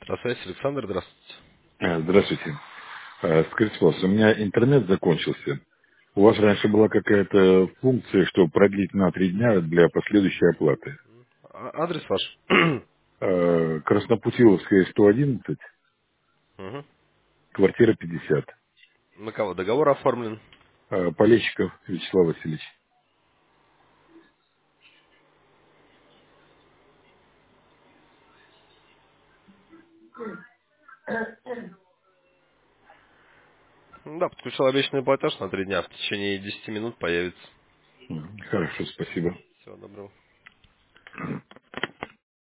Здравствуйте, Александр, здравствуйте. Здравствуйте. Скажите, пожалуйста, у меня интернет закончился. У вас раньше была какая-то функция, что продлить на 3 дня для последующей оплаты. Адрес ваш? Краснопутиловская, 111, Мгм. квартира 50. На кого договор оформлен? Полещиков Вячеслав Васильевич. Да, подключил обещанный платеж на 3 дня. В течение 10 минут появится. Хорошо, спасибо. Всего доброго.